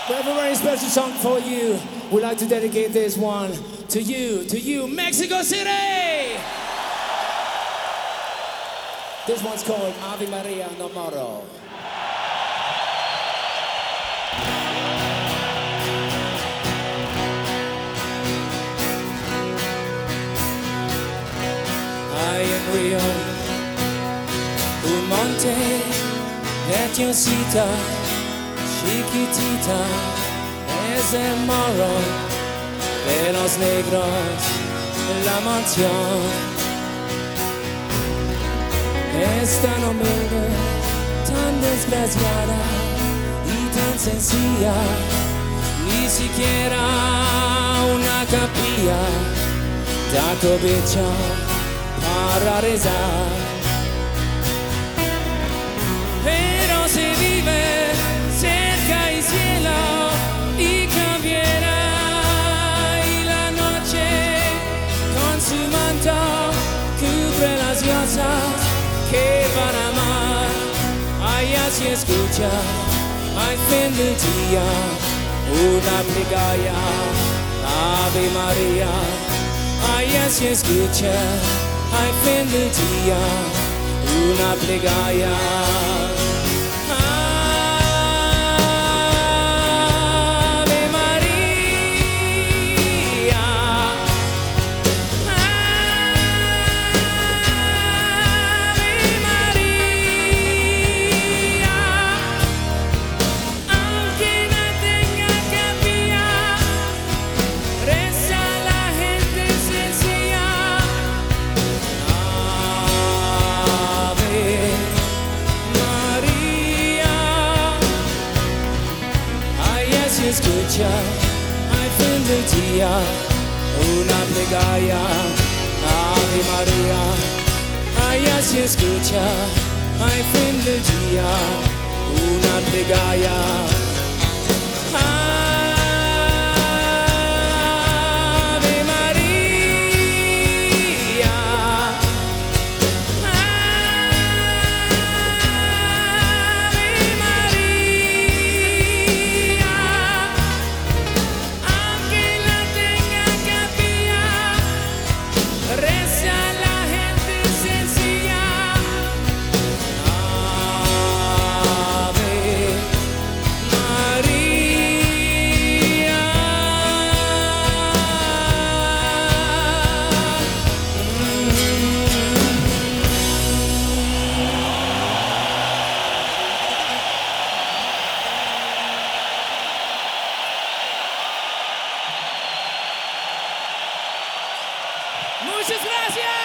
We have a very special song for you. We'd like to dedicate this one to you, Mexico City! This one's called Ave Maria No Moro. Hay en Río un monte letiosita, chiquitita, es el morro de los negros, la mansión. Es tan humilde, tan desgraciada y tan sencilla, ni siquiera una capilla da cobicha para rezar. Pero se vive cerca y cielo y cambiará, y la noche con su manto cubre las diosas que van a amar. Allá se escucha al fin del día una plegaria, Ave María. Allá se escucha al fin del día una plegaria. Escucha al fin del día una plegaria, Ave María. Allá se escucha al fin del día una plegaria. Muchas gracias.